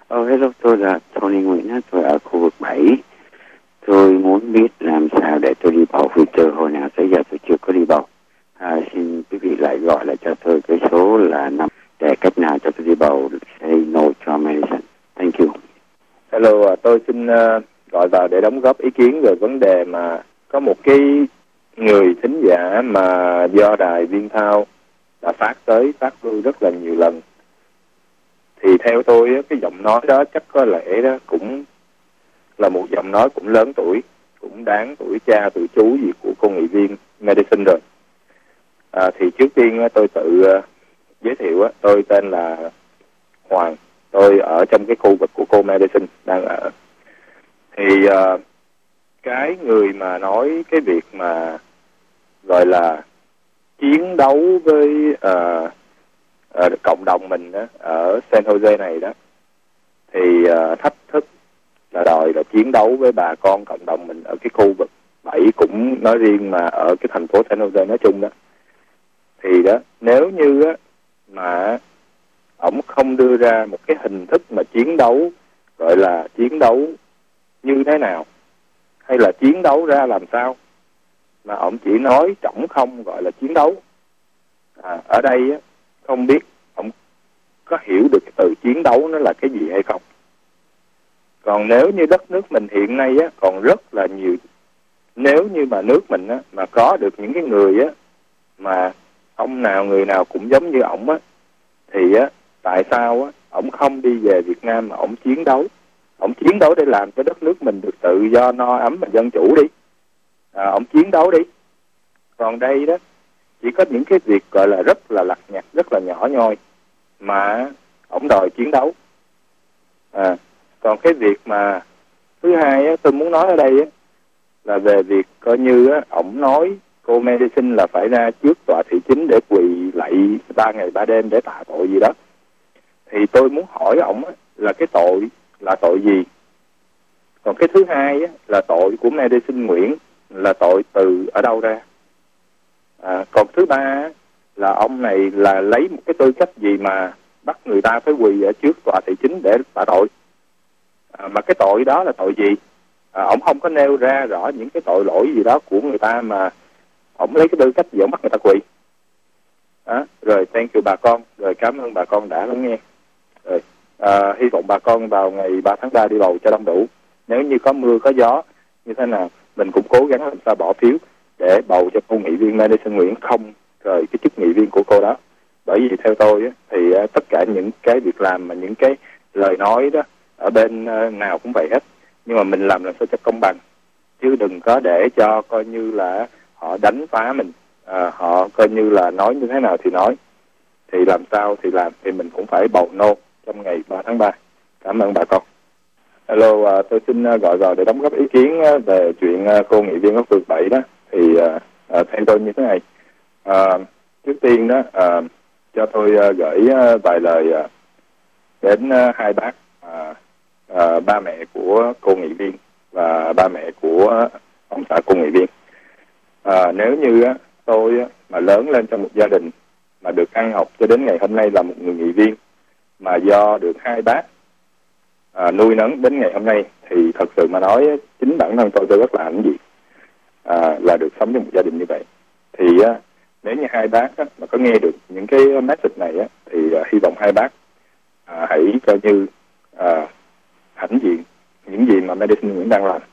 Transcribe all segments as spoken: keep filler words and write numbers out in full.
Oh, hello, tôi là Tony Nguyễn, tôi ở khu vực bảy. Tôi muốn biết làm sao để tôi đi bầu, vì từ hồi nào tới giờ tôi chưa có đi bầu. À, xin quý vị lại gọi lại cho tôi cái số là năm để cách nào cho tôi đi bầu, say no cho medicine. Thank you. Hello, tôi xin uh, gọi vào để đóng góp ý kiến về vấn đề mà có một cái người thính giả mà do đài Viên Thao đã phát tới, phát lưu rất là nhiều lần. Thì theo tôi, cái giọng nói đó chắc có lẽ đó cũng là một giọng nói cũng lớn tuổi, cũng đáng tuổi cha tuổi chú gì của cô nghị viên Medicine rồi. À, thì trước tiên tôi tự uh, giới thiệu, tôi tên là Hoàng, tôi ở trong cái khu vực của cô Medicine đang ở. Thì uh, cái người mà nói cái việc mà gọi là chiến đấu với uh, uh, cộng đồng mình đó, ở San Jose này đó, thì uh, thách thức là đòi là chiến đấu với bà con cộng đồng mình ở cái khu vực bảy cũng nói riêng, mà ở cái thành phố San Jose nói chung đó. Thì đó, nếu như á, mà ổng không đưa ra một cái hình thức mà chiến đấu, gọi là chiến đấu như thế nào, hay là chiến đấu ra làm sao, mà ổng chỉ nói trống không gọi là chiến đấu. À, ở đây á, không biết ổng có hiểu được cái từ chiến đấu nó là cái gì hay không. Còn nếu như đất nước mình hiện nay á, còn rất là nhiều, nếu như mà nước mình á, mà có được những cái người á, mà ông nào người nào cũng giống như ổng á, thì á, tại sao á, ổng không đi về Việt Nam mà ổng chiến đấu? Ổng chiến đấu để làm cho đất nước mình được tự do, no ấm và dân chủ đi. À, ổng chiến đấu đi. Còn đây đó, chỉ có những cái việc gọi là rất là lặt nhặt, rất là nhỏ nhoi mà ổng đòi chiến đấu. À, còn cái việc mà thứ hai á, tôi muốn nói ở đây á, là về việc coi như á, ổng nói cô Medicine là phải ra trước tòa thị chính để quỳ lạy ba ngày ba đêm để tạ tội gì đó. Thì tôi muốn hỏi ổng á, là cái tội là tội gì? Còn cái thứ hai á, là tội của Medicine Nguyễn là tội từ ở đâu ra? À, còn thứ ba á, là ông này là lấy một cái tư cách gì mà bắt người ta phải quỳ ở trước tòa thị chính để tạ tội? À, mà cái tội đó là tội gì? À, ông không có nêu ra rõ những cái tội lỗi gì đó của người ta mà ông lấy cái tư cách gì ông bắt người ta quỳ. À, rồi thank you bà con, rồi cảm ơn bà con đã lắng nghe. Rồi, à, hy vọng bà con vào ngày ba tháng ba đi bầu cho đông đủ. Nếu như có mưa có gió như thế nào, mình cũng cố gắng làm sao bỏ phiếu để bầu cho cô nghị viên Medicine Nguyễn không rời cái chức nghị viên của cô đó. Bởi vì theo tôi á, thì uh, tất cả những cái việc làm mà những cái lời nói đó ở bên uh, nào cũng vậy hết, nhưng mà mình làm làm sao cho công bằng, chứ đừng có để cho coi như là họ đánh phá mình, uh, họ coi như là nói như thế nào thì nói, thì làm sao thì làm, thì mình cũng phải bầu no trong ngày ba tháng ba. Cảm ơn bà con. Hello, uh, tôi xin uh, gọi vào để đóng góp ý kiến uh, về chuyện uh, cô nghị viên ở phường bảy đó. Thì uh, uh, theo tôi như thế này, uh, trước tiên đó uh, cho tôi uh, gửi uh, vài lời uh, đến uh, hai bác, uh, uh, ba mẹ của cô nghị viên và ba mẹ của ông xã cô nghị viên. Uh, nếu như uh, tôi uh, mà lớn lên trong một gia đình mà được ăn học cho đến ngày hôm nay là một người nghị viên, mà do được hai bác à, nuôi nấng đến ngày hôm nay, thì thật sự mà nói chính bản thân tôi tôi rất là hãnh diện à, là được sống trong một gia đình như vậy. Thì á, nếu như hai bác á, mà có nghe được những cái message này á, thì à, hy vọng hai bác à, hãy coi như à, hãnh diện những gì mà Medicine Nguyễn đang làm.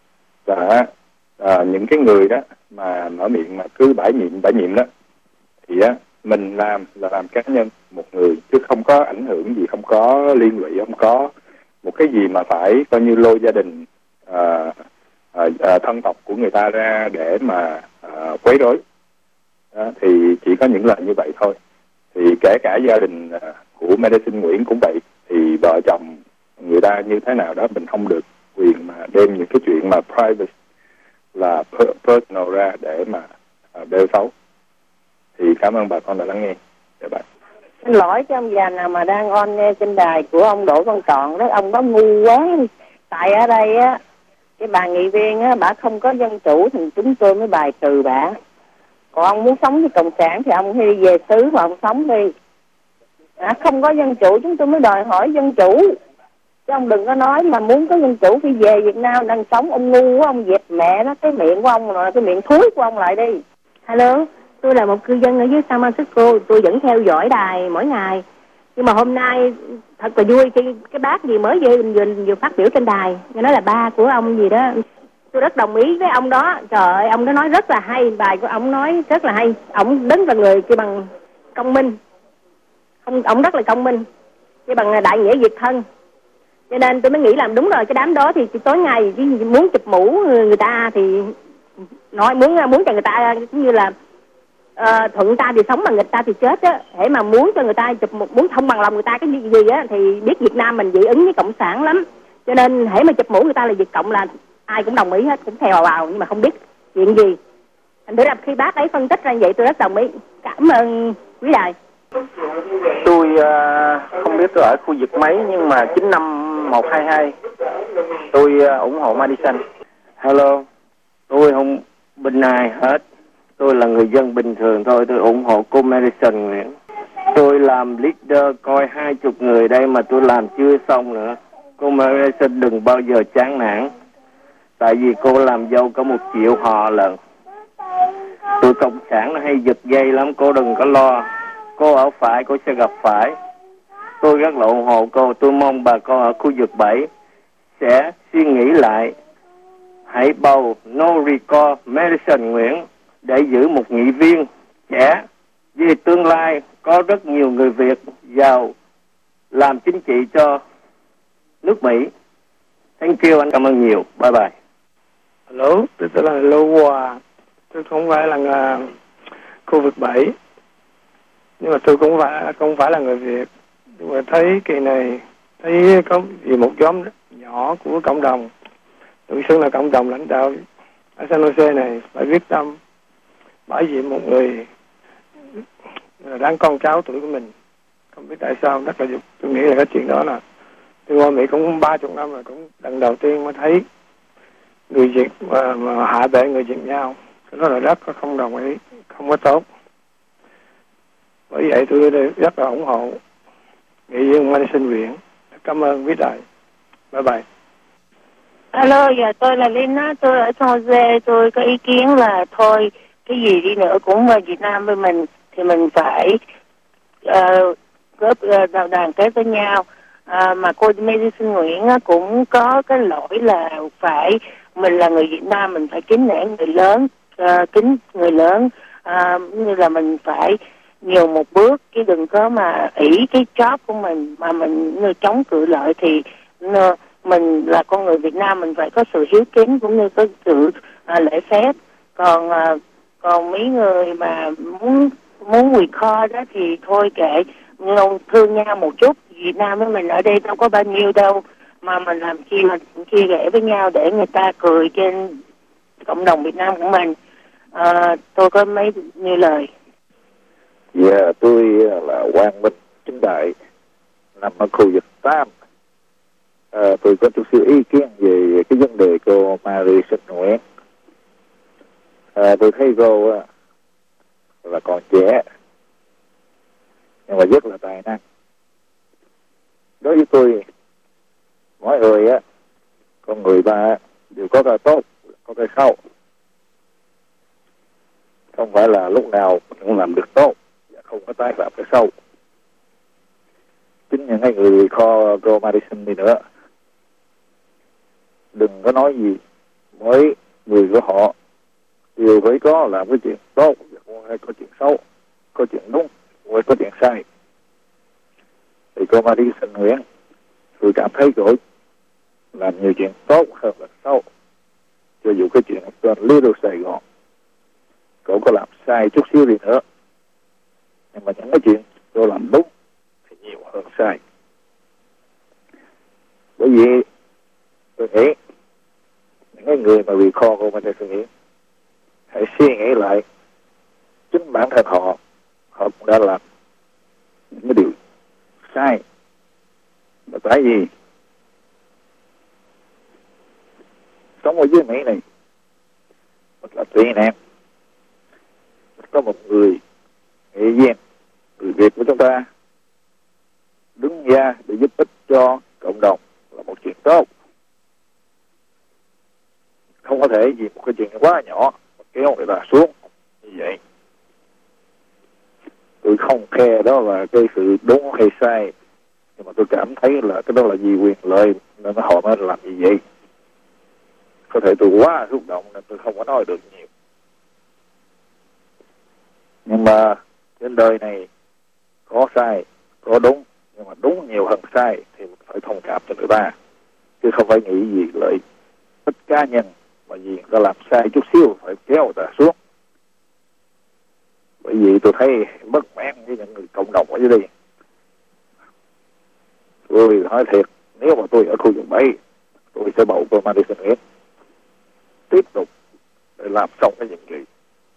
Và à, những cái người đó mà mở miệng mà cứ bãi nhiệm bãi nhiệm đó, thì á, mình làm là làm cá nhân một người, chứ không có ảnh hưởng gì, không có liên lụy, không có một cái gì mà phải coi như lôi gia đình à, à, à, thân tộc của người ta ra để mà à, quấy rối. Đó, thì chỉ có những lời như vậy thôi. Thì kể cả gia đình à, của Medicine Nguyễn cũng vậy, thì vợ chồng người ta như thế nào đó mình không được quyền mà đem những cái chuyện mà private là personal ra để mà à, bêu xấu. Thì cảm ơn bà con đã lắng nghe. Dạ bạn. Xin lỗi cho ông già nào mà đang on nghe trên đài của ông Đỗ Văn Trọn đó, ông đó ngu quá. Tại ở đây á, cái bà nghị viên á, bà không có dân chủ thì chúng tôi mới bài trừ bà. Còn ông muốn sống với cộng sản thì ông đi về xứ mà ông sống đi. À, không có dân chủ chúng tôi mới đòi hỏi dân chủ. Chứ ông đừng có nói mà muốn có dân chủ khi về Việt Nam đang sống, ông ngu quá, ông dẹp mẹ nó cái miệng của ông rồi cái miệng thúi của ông lại đi. Hello, tôi là một cư dân ở dưới San Francisco, tôi vẫn theo dõi đài mỗi ngày. Nhưng mà hôm nay thật là vui khi cái bác gì mới vừa vừa, vừa phát biểu trên đài, nghe nói là ba của ông gì đó. Tôi rất đồng ý với ông đó. Trời ơi, ông đó nói rất là hay, bài của ông nói rất là hay. Ông đứng là người chỉ bằng công minh. Ông, ông rất là công minh, chỉ bằng đại nghĩa việt thân. Cho nên tôi mới nghĩ là đúng rồi, cái đám đó thì tối ngày muốn chụp mũ người ta thì nói muốn muốn cho người ta cũng như là uh, thuận ta thì sống, mà nghịch ta thì chết á. Để mà muốn cho người ta chụp muốn thông bằng lòng người ta cái gì gì á thì biết Việt Nam mình dị ứng với cộng sản lắm. Cho nên hễ mà chụp mũ người ta là Việt Cộng là ai cũng đồng ý hết, cũng theo vào, vào nhưng mà không biết chuyện gì. Thành thử là khi bác ấy phân tích ra vậy tôi rất đồng ý. Cảm ơn quý đài. Tôi uh, không biết tôi ở khu vực mấy nhưng mà chín năm một hai hai tôi uh, ủng hộ Madison. Hello, tôi không bên ai hết. Tôi là người dân bình thường thôi, tôi ủng hộ cô Madison Nguyễn. Tôi làm leader coi hai chục người đây mà tôi làm chưa xong nữa. Cô Madison đừng bao giờ chán nản. Tại vì cô làm dâu có một triệu họ lần. Tụi cộng sản nó hay giật dây lắm, cô đừng có lo. Cô ở phải, cô sẽ gặp phải. Tôi rất là ủng hộ cô. Tôi mong bà con ở khu vực bảy sẽ suy nghĩ lại. Hãy bầu No Recall Madison Nguyễn để giữ một nghị viên trẻ. Vì tương lai có rất nhiều người Việt giàu làm chính trị cho nước Mỹ. Thank you, anh cảm ơn nhiều. Bye bye. Hello, tôi tên là Lô Hòa. Tôi không phải là uh, khu vực bảy, nhưng mà tôi cũng phải không phải là người Việt. Nhưng mà thấy kỳ này thấy có gì một nhóm nhỏ của cộng đồng, tự xưng là cộng đồng lãnh đạo ở San Jose này phải quyết tâm bảo vệ một người đáng con cháu tuổi của mình. Không biết tại sao, rất là tôi nghĩ là cái chuyện đó là tôi qua Mỹ cũng ba chục năm rồi, cũng lần đầu tiên mới thấy người Việt mà, mà hạ bệ người Việt nhau. Cái đó là rất không đồng ý, không có tốt. Bởi vậy tôi rất là ủng hộ nghị viên Madison Nguyễn. Cảm ơn quý đài. Bye bye. Alo, giờ tôi là Linh á, tôi ở San Jose, tôi có ý kiến là thôi cái gì đi nữa cũng ở Việt Nam với mình thì mình phải uh, góp uh, đoàn kết với nhau. Uh, mà cô Madison Nguyễn á, cũng có cái lỗi là phải mình là người Việt Nam mình phải kính nể người lớn, uh, kính người lớn, uh, như là mình phải nhiều một bước, chứ đừng có mà ỷ cái job của mình mà mình như chống cự lợi. Thì uh, mình là con người Việt Nam mình phải có sự hiếu kính cũng như có sự uh, lễ phép. Còn uh, còn mấy người mà muốn muốn quỳ kho đó thì thôi kệ, thương nhau một chút. Việt Nam với mình ở đây đâu có bao nhiêu đâu mà mình làm chi mà chia rẽ với nhau để người ta cười trên cộng đồng Việt Nam của mình. À, tôi có mấy như lời. Dạ, yeah, tôi là Quang Minh Chính Đại, nằm ở khu vực tám. À, tôi có chút xíu ý kiến về cái vấn đề cô Madison Nguyễn. À, tôi thấy cô là còn trẻ nhưng mà rất là tài năng. Đối với tôi, mỗi người á, con người ta đều có cái tốt, có cái xấu. Không phải là lúc nào mình cũng làm được tốt và không có tái phạm cái xấu. Chính những cái người kho cô Madison đi nữa, đừng có nói gì, mỗi người của họ đều phải có làm cái chuyện tốt, hay có chuyện xấu, có chuyện đúng, hay có chuyện sai. Thì cô Madison Nguyễn, tôi cảm thấy cô làm nhiều chuyện tốt hơn là xấu. Cho dù cái chuyện tên Little Sài Gòn, cô có làm sai chút xíu đi nữa, nhưng mà những cái chuyện cô làm đúng thì nhiều hơn sai. Bởi vì tôi nghĩ những cái người mà bị kho cô Madison Nguyễn hãy suy nghĩ lại chính bản thân họ, họ cũng đã làm những cái điều sai. Mà tại vì sống ở dưới Mỹ này mình là tị nạn, có một người nghị viên người Việt của chúng ta đứng ra để giúp ích cho cộng đồng là một chuyện tốt. Không có thể vì một cái chuyện quá nhỏ mà kéo người ta xuống như vậy. Tôi không khe đó là cái sự đúng hay sai, nhưng mà tôi cảm thấy là cái đó là vì quyền lợi nên họ mới làm như vậy. Có thể tôi quá xúc động nên tôi không có nói được nhiều. Nhưng mà trên đời này có sai, có đúng, nhưng mà đúng nhiều hơn sai thì mình phải thông cảm cho người ta, chứ không phải nghĩ gì lợi ích cá nhân mà vì người ta làm sai chút xíu phải kéo người ta xuống. Bởi vì tôi thấy bất mãn với những người cộng đồng ở dưới đây. Tôi nói thiệt, nếu mà tôi ở khu vực bảy, tôi sẽ bầu cô Madison Nguyễn tiếp tục để làm xong cái nhiệm kỳ.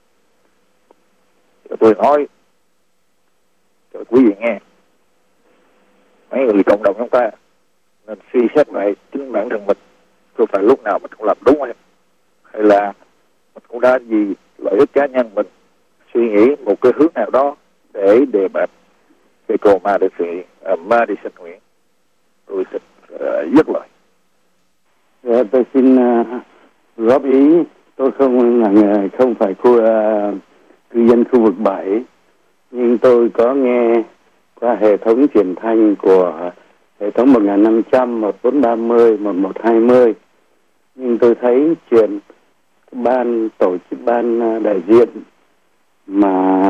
Tôi nói cho quý vị nghe, mấy người cộng đồng chúng ta nên suy xét lại chính bản thân mình, có phải lúc nào mình cũng làm đúng hay hay là mình cũng đã vì lợi ích cá nhân mình suy nghĩ một cái hướng nào đó để đề bạt cái cô Madison, uh, Madison Nguyễn. Tôi xin uh, dứt lời. Dạ, tôi xin uh, góp ý. Tôi không là người, không phải khu uh, cư dân khu vực bảy, nhưng tôi có nghe qua hệ thống truyền thanh của hệ thống một nghìn năm trăm, một bốn ba mươi, một một hai mươi. Nhưng tôi thấy chuyện ban tổ chức ban đại diện mà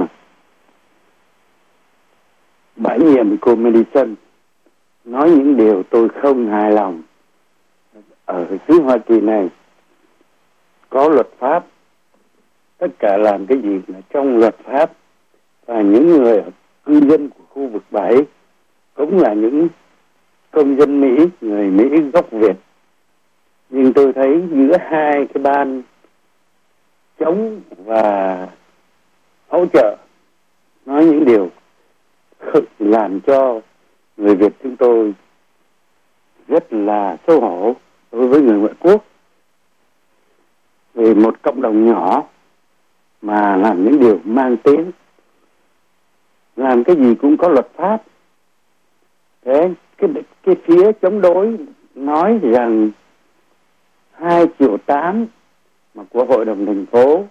bãi nhiệm cô Madison nói những điều tôi không hài lòng. Ở xứ Hoa Kỳ này có luật pháp, tất cả làm cái gì là trong luật pháp, và những người cư dân của khu vực bảy cũng là những công dân Mỹ, người Mỹ gốc Việt. Nhưng tôi thấy giữa hai cái ban chống và hỗ trợ nói những điều làm cho người Việt chúng tôi rất là xấu hổ đối với người ngoại quốc. Về một cộng đồng nhỏ mà làm những điều mang tiếng, làm cái gì cũng có luật pháp. Thế cái, cái phía chống đối nói rằng hai triệu tám mà của hội đồng thành phố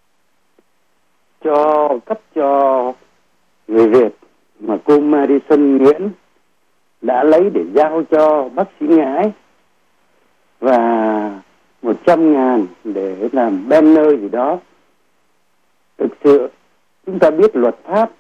cho cấp cho người Việt mà cô Madison Nguyễn đã lấy để giao cho bác sĩ Ngãi, và một trăm ngàn để làm banner gì đó. Thực sự chúng ta biết luật pháp,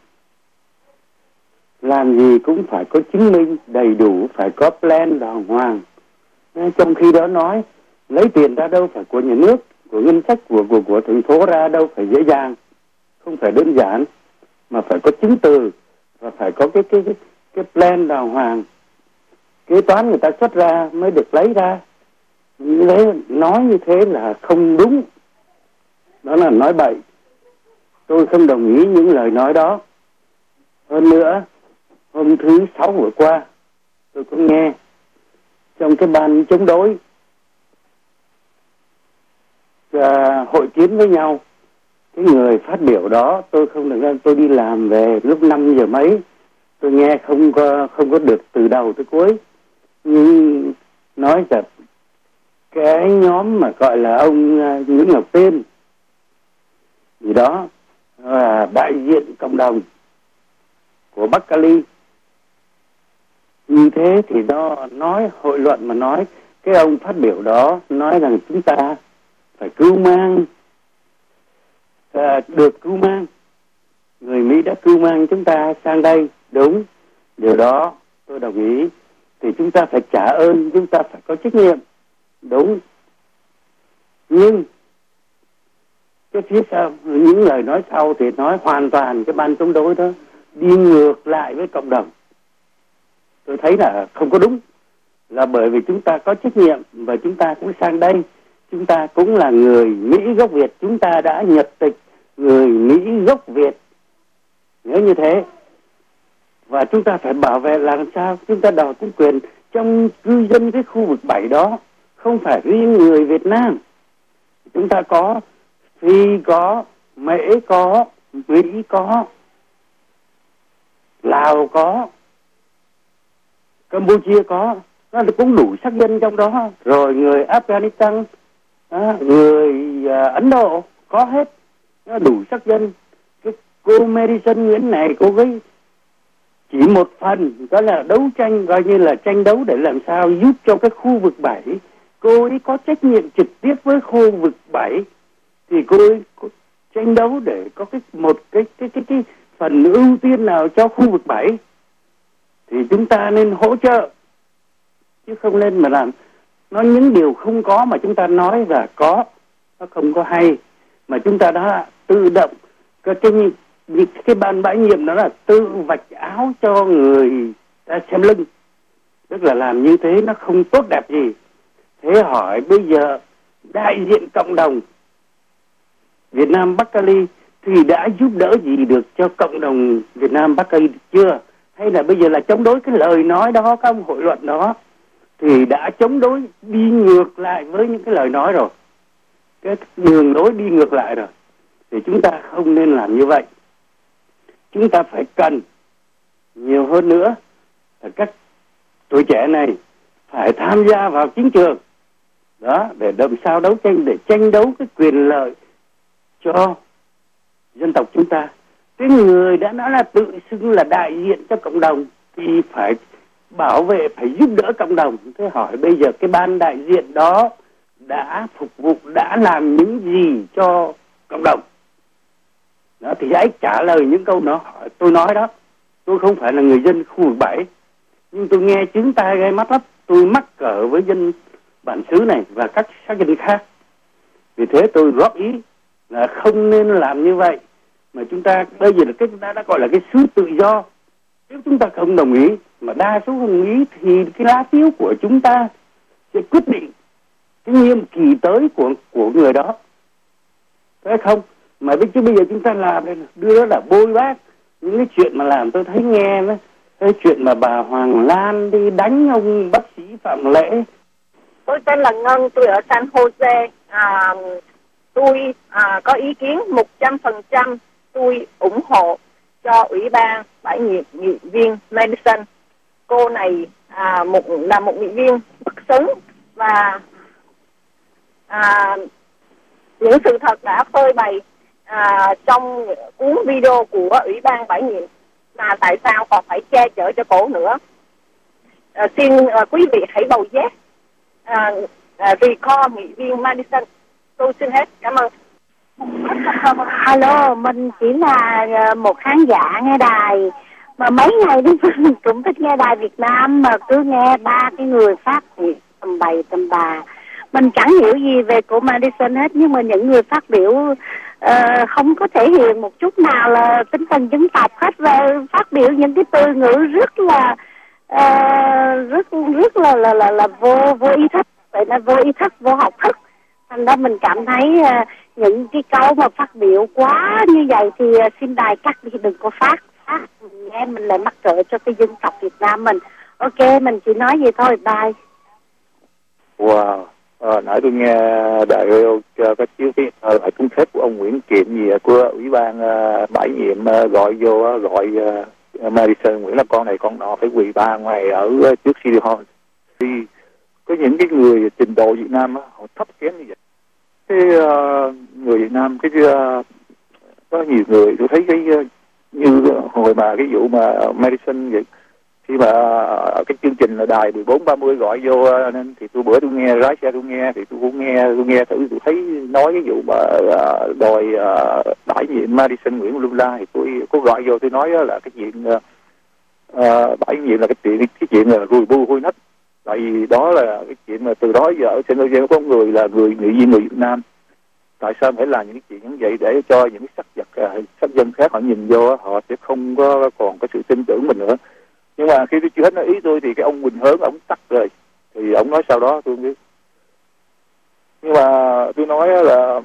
làm gì cũng phải có chứng minh đầy đủ, phải có plan đàng hoàng. Trong khi đó nói lấy tiền ra đâu phải của nhà nước, của ngân sách của của của thành phố ra đâu phải dễ dàng, không phải đơn giản, mà phải có chứng từ và phải có cái cái cái, cái plan đàng hoàng. Kế toán người ta xuất ra mới được lấy ra. Lấy nói như thế là không đúng, đó là nói bậy. Tôi không đồng ý những lời nói đó. Hơn nữa, hôm thứ sáu vừa qua tôi có nghe trong cái ban chống đối uh, hội kiến với nhau, cái người phát biểu đó tôi không được, tôi đi làm về lúc năm giờ mấy, tôi nghe không có không có được từ đầu tới cuối, nhưng nói rằng cái nhóm mà gọi là ông uh, Nguyễn Ngọc Tiên gì đó là uh, đại diện cộng đồng của Bắc Cali. Như thế thì nó nói hội luận mà nói cái ông phát biểu đó nói rằng chúng ta phải cứu mang, à, được cứu mang, người Mỹ đã cứu mang chúng ta sang đây. Đúng, điều đó tôi đồng ý. Thì chúng ta phải trả ơn, chúng ta phải có trách nhiệm. Đúng. Nhưng cái phía sau, những lời nói sau thì nói hoàn toàn cái ban chống đối đó đi ngược lại với cộng đồng. Tôi thấy là không có đúng, là bởi vì chúng ta có trách nhiệm và chúng ta cũng sang đây, chúng ta cũng là người Mỹ gốc Việt, chúng ta đã nhập tịch người Mỹ gốc Việt, nếu như thế. Và chúng ta phải bảo vệ làm sao chúng ta đòi cũng quyền trong cư dân cái khu vực bảy đó, không phải riêng người Việt Nam. Chúng ta có Phi có, Mễ có, Mỹ có, Lào có, Campuchia có, nó cũng đủ sắc dân trong đó, rồi người Afghanistan, à, người à, Ấn Độ có hết, nó đủ sắc dân. Cái cô Madison Nguyễn này cô ấy chỉ một phần, đó là đấu tranh, coi như là tranh đấu để làm sao giúp cho cái khu vực bảy. Cô ấy có trách nhiệm trực tiếp với khu vực bảy, thì cô ấy có tranh đấu để có cái một cái cái cái cái phần ưu tiên nào cho khu vực bảy, thì chúng ta nên hỗ trợ, chứ không nên mà làm nó những điều không có mà chúng ta nói là có, nó không có hay, mà chúng ta đã tự động cái cái, cái, cái ban bãi nhiệm đó là tự vạch áo cho người ta xem lưng, tức là làm như thế nó không tốt đẹp gì. Thế hỏi bây giờ đại diện cộng đồng Việt Nam Bắc Cali thì đã giúp đỡ gì được cho cộng đồng Việt Nam Bắc Cali chưa? Hay là bây giờ là chống đối cái lời nói đó, các ông hội luận đó, thì đã chống đối đi ngược lại với những cái lời nói rồi, cái đường lối đi ngược lại rồi, thì chúng ta không nên làm như vậy. Chúng ta phải cần nhiều hơn nữa là các tuổi trẻ này phải tham gia vào chính trường đó, để làm sao đấu tranh, để tranh đấu cái quyền lợi cho dân tộc chúng ta. Cái người đã nói là tự xưng là đại diện cho cộng đồng thì phải bảo vệ, phải giúp đỡ cộng đồng. Thế hỏi bây giờ cái ban đại diện đó đã phục vụ, đã làm những gì cho cộng đồng đó, thì hãy trả lời những câu đó. Tôi nói đó, tôi không phải là người dân khu vực bảy, nhưng tôi nghe chứng tai gai mắt lắm. Tôi mắc cỡ với dân bản xứ này và các sắc dân khác, vì thế tôi góp ý là không nên làm như vậy. Mà chúng ta bây giờ là cái chúng ta đã gọi là cái xứ tự do. Nếu chúng ta không đồng ý mà đa số không đồng ý thì cái lá phiếu của chúng ta sẽ quyết định cái nhiệm kỳ tới của của người đó, phải không? Mà chứ bây giờ chúng ta làm đưa đó là bôi bác những cái chuyện mà làm tôi thấy nghe đó, cái chuyện mà bà Hoàng Lan đi đánh ông bác sĩ Phạm Lễ. Tôi tên là Ngân, tôi ở San Jose. À, tôi à, có ý kiến một trăm phần trăm tôi ủng hộ cho Ủy ban bãi nhiệm nghị viên Madison. Cô này à, một là một nghị viên bất xứng và à, những sự thật đã phơi bày à, trong cuốn video của Ủy ban bãi nhiệm, mà tại sao còn phải che chở cho cổ nữa. À, xin à, quý vị hãy bầu yes à, à, recall nghị viên Madison. Tôi xin hết, cảm ơn. Alo, mình chỉ là một khán giả nghe đài mà mấy ngày đi mình cũng thích nghe đài Việt Nam, mà cứ nghe ba cái người phát biểu tầm bày tầm bà. Mình chẳng hiểu gì về cô Madison hết, nhưng mà những người phát biểu uh, không có thể hiện một chút nào là tinh thần dân tộc hết, và phát biểu những cái từ ngữ rất là uh, rất rất là là là, là vô vô ý thức, vậy là vô ý thức, vô học thức. Thành ra mình cảm thấy uh, những cái câu mà phát biểu quá như vậy thì uh, xin đài cắt đi, đừng có phát. phát nghe mình lại mắc cỡ cho cái dân tộc Việt Nam mình. Ok, mình chỉ nói vậy thôi, bye. Wow, à, nãy tôi nghe đài radio có chiếu cái bài cuốn sách của ông Nguyễn Kiệm gì của Ủy ban uh, bãi nhiệm uh, gọi vô uh, gọi uh, Madison Nguyễn là con này con nọ phải quỳ ba ngày ở uh, trước City Hall. Thì có những cái người trình độ Việt Nam uh, họ thấp kém như vậy. Cái uh, người Việt Nam cái uh, có nhiều người tôi thấy cái uh, như hồi mà cái vụ mà Madison vậy, khi mà uh, cái chương trình là đài mười bốn ba mươi gọi vô uh, nên thì tôi bữa tôi nghe lái xe tôi nghe thì tôi cũng nghe tôi nghe thử tôi thấy nói cái vụ mà uh, đòi uh, bãi nhiệm Madison Nguyễn Lula thì tôi có gọi vô tôi nói là cái chuyện uh, uh, bãi nhiệm là cái chuyện cái chuyện là rùi bu hôi nách, tại vì đó là cái chuyện mà từ đó giờ ở San Jose có người là người nghị viên người Việt Nam, tại sao phải làm những cái chuyện như vậy để cho những cái sắc vật uh, sắc dân khác họ nhìn vô họ sẽ không có còn có sự tin tưởng mình nữa. Nhưng mà khi tôi chưa hết nói ý tôi thì cái ông Quỳnh Hớn ông tắt rồi, thì ông nói sau đó tôi không biết. Nhưng mà tôi nói là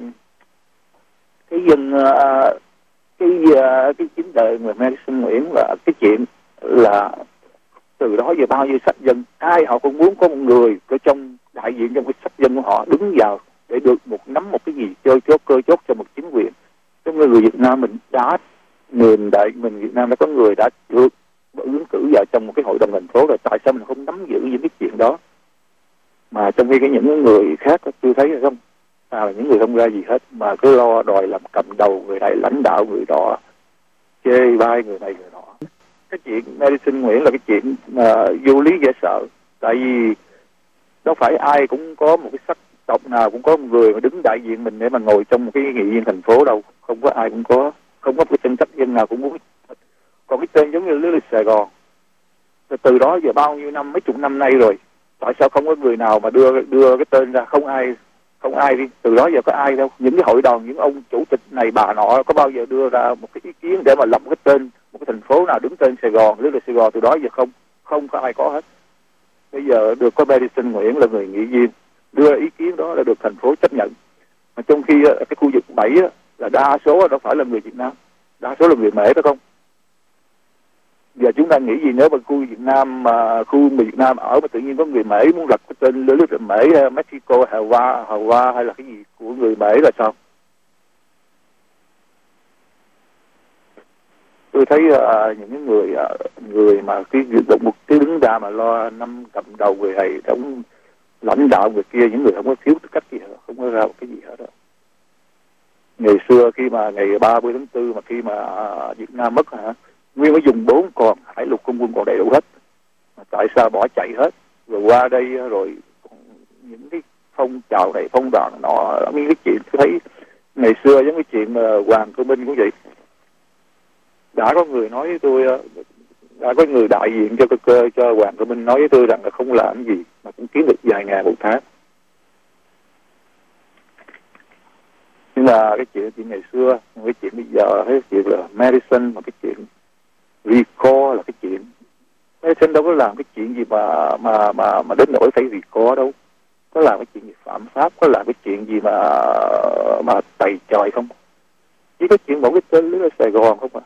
cái dân uh, cái uh, cái chính đời người Madison Nguyễn là cái chuyện là từ đó giờ bao nhiêu sắc dân ai họ cũng muốn có một người ở trong đại diện trong cái sắc dân của họ đứng vào để được một nắm một cái gì chơi chốt cơ chốt cho một chính quyền. Trong người Việt Nam mình đã người đại mình Việt Nam đã có người đã được ứng cử vào trong một cái hội đồng thành phố rồi, tại sao mình không nắm giữ những cái chuyện đó? Mà trong khi cái những người khác chưa thấy hay không, à, là những người không ra gì hết mà cứ lo đòi làm cầm đầu người này, lãnh đạo người đó, chê bai người này người nọ. Cái chuyện Madison Nguyễn là cái chuyện mà vô lý dễ sợ, tại vì đâu phải ai cũng có một cái sắc tộc nào cũng có một người mà đứng đại diện mình để mà ngồi trong một cái nghị viên thành phố đâu, không có ai cũng có, không có cái tên sắc dân nào cũng muốn. Còn cái tên giống như Lý Lịch Sài Gòn, từ đó giờ bao nhiêu năm, mấy chục năm nay rồi, tại sao không có người nào mà đưa đưa cái tên ra? Không ai, không ai đi, từ đó giờ có ai đâu. Những cái hội đồng, những ông chủ tịch này bà nọ có bao giờ đưa ra một cái ý kiến để mà lập cái tên một cái thành phố nào đứng tên Sài Gòn, Lý Lịch Sài Gòn? Từ đó giờ không, không có ai có hết. Bây giờ được có Madison Nguyễn là người nghị viên đưa ý kiến đó, là được thành phố chấp nhận. Mà trong khi cái khu vực bảy là đa số đâu phải là người Việt Nam, đa số là người Mễ, phải không? Giờ chúng ta nghĩ gì nếu mà khu Việt Nam mà khu người Việt Nam ở mà tự nhiên có người Mễ muốn đặt cái tên lớn là Mễ, Mexico, Hawaii, Hawaii hay là cái gì của người Mễ là sao? Tôi thấy uh, những cái người uh, người mà cái động một cái đứng ra mà lo năm cầm đầu người này, đóng lãnh đạo người kia, những người không có thiếu tư cách gì hết, không có ra cái gì hết đó. Ngày xưa khi mà ngày ba mươi tháng tư mà khi mà uh, Việt Nam mất hả, nguyên mới dùng bốn còn hải lục không quân còn đầy đủ hết, mà tại sao bỏ chạy hết? Rồi qua đây rồi những cái phong trào này, phong đoàn nọ, những cái chuyện tôi thấy ngày xưa giống cái chuyện uh, Hoàng Cơ Minh cũng vậy. Đã có người nói với tôi, đã có người đại diện cho cho, cho Hoàng Cơ Minh nói với tôi rằng là không làm gì mà cũng kiếm được vài ngàn một tháng. Nhưng mà cái chuyện chuyện ngày xưa, cái chuyện bây giờ, cái chuyện là Madison, mà cái chuyện recall là cái chuyện Madison đâu có làm cái chuyện gì mà mà mà mà đến nỗi phải recall đâu. Có làm cái chuyện gì phạm pháp, có làm cái chuyện gì mà mà tày trời không? Chỉ có chuyện một cái tên lưới ở Sài Gòn không à.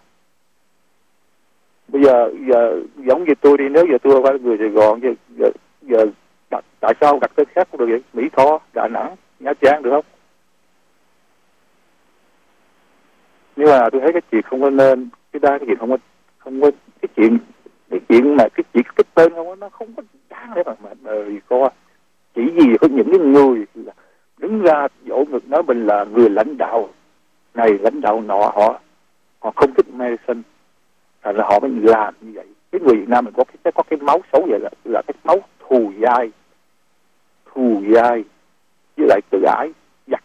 Bây giờ giờ giống như tôi đi, nếu giờ tôi phải người Sài Gòn, giờ, giờ, giờ đặt, tại sao đặt tên khác không được vậy? Mỹ Tho, Đà Nẵng, Nha Trang được không? Nhưng mà tôi thấy cái chuyện không có nên, cái đa cái chuyện không có, không có cái chuyện cái chuyện mà cái chuyện cái tên không, nó không có đáng để mà mà, mà co. Chỉ vì có những cái người đứng ra vỗ ngực nói mình là người lãnh đạo này lãnh đạo nọ, họ họ không thích Madison, thành là họ mới làm như vậy. Cái người Việt Nam mình có cái có cái máu xấu vậy, là là cái máu thù dai, thù dai với lại tự ái giặc.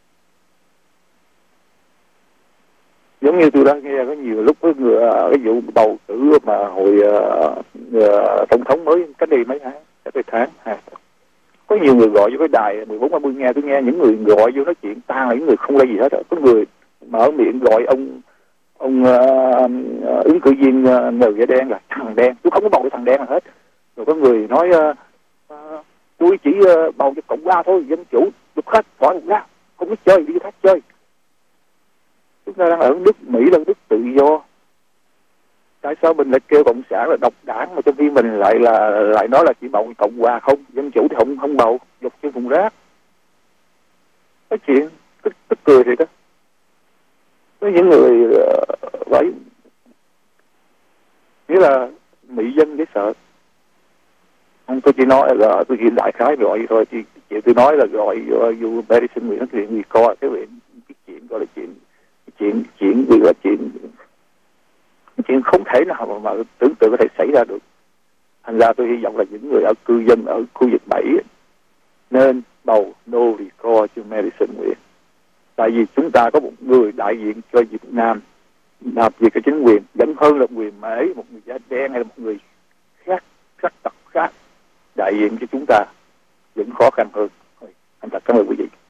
Giống như tôi đã nghe có nhiều lúc với người cái vụ bầu cử mà hồi uh, uh, tổng thống mới cách đây mấy tháng, cách đây tháng ha. Có nhiều người gọi vô cái đài mười bốn ba mươi, nghe tôi nghe những người gọi vô nói chuyện tan là những người không lấy gì hết. Có người mở miệng gọi ông ông uh, ứng cử viên uh, người da đen là thằng đen, tôi không có bầu cái thằng đen nào hết. Rồi có người nói uh, uh, tôi chỉ uh, bầu cho cộng hòa thôi, dân chủ được hết, khỏi một ra, không biết chơi, đi khác chơi. Chúng ta đang ở nước Mỹ là nước tự do, tại sao mình lại kêu cộng sản là độc đảng mà trong khi mình lại là lại nói là chỉ bầu cộng hòa không, dân chủ thì không không bầu, dục trên thùng rác. Cái chuyện tức, tức cười thì đó. Có những người vậy, nghĩa là mỹ dân dễ sợ. Không, tôi chỉ nói là tôi chỉ đại khái gọi thôi, chỉ, chỉ tôi nói là gọi vô Madison Nguyễn nói chuyện gì coi cái chuyện cái chuyện gọi là chuyện chuyện chuyện gì là chuyện chuyện không thể nào mà, mà tưởng tượng có thể xảy ra được. Thành ra tôi hy vọng là những người ở cư dân ở khu vực bảy nên bầu no recall cho Madison Nguyễn, tại vì chúng ta có một người đại diện cho Việt Nam làm việc cho chính quyền, vẫn hơn là một người Mễ, một người da đen hay là một người khác sắc tộc khác đại diện cho chúng ta vẫn khó khăn hơn. Anh thật cảm ơn quý vị.